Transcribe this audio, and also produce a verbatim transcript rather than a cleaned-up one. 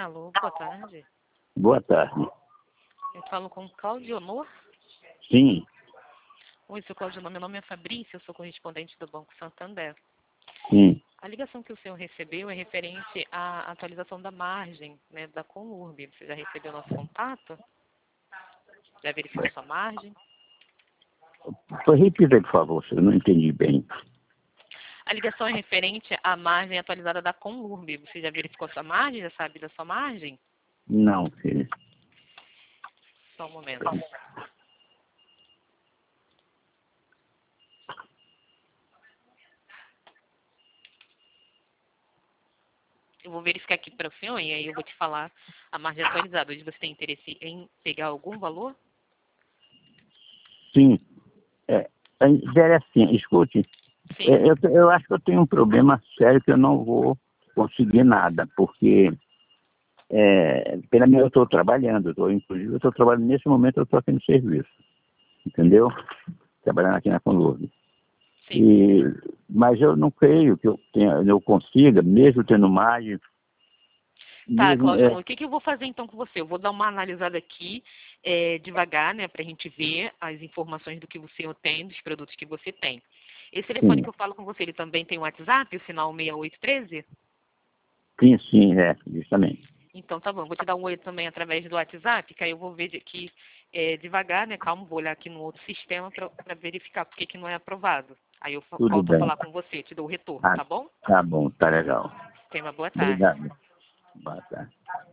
Alô, boa tarde. Boa tarde. Eu falo com Cláudio Honor. Sim, Oi, seu Cláudio Honor, meu nome é Fabrício, eu sou correspondente do Banco Santander. sim. A ligação que o senhor recebeu é referente à atualização da margem, né, da Conurb. Você já recebeu nosso contato? Já verificou sua margem? Repita aí, por favor, eu não entendi bem. A ligação é referente à margem atualizada da Conurb. Você já verificou sua margem? Já sabe da sua margem? Não, filho. Só um momento. Eu vou verificar aqui para o senhor e aí eu vou te falar a margem atualizada. Hoje você tem interesse em pegar algum valor? Sim. É, é assim, escute, Sim. é, eu, eu acho que eu tenho um problema sério que eu não vou conseguir nada, porque é, pela minha eu estou trabalhando, eu tô, inclusive eu estou trabalhando nesse momento, eu estou aqui no serviço, entendeu? Trabalhando aqui na Conurb. Sim. E, mas eu não creio que eu, tenha, eu consiga, mesmo tendo margem, Tá, mesmo... Cláudio, É, o que, que eu vou fazer então com você? Eu vou dar uma analisada aqui é, devagar, né, para a gente ver as informações do que o senhor tem, dos produtos que você tem. Esse telefone sim, que eu falo com você, ele também tem o WhatsApp, o sinal seis oito um três? sim, sim, é, justamente. Então tá bom, vou te dar um oi também através do WhatsApp, que aí eu vou ver de- aqui é, devagar, né, calma, vou olhar aqui no outro sistema para verificar por que que não é aprovado. Aí eu fa- Tudo volto a bem. falar com você, te dou o retorno, Ah, tá bom? tá bom, tá legal. Tenha uma boa tarde. Obrigado. Boa tarde.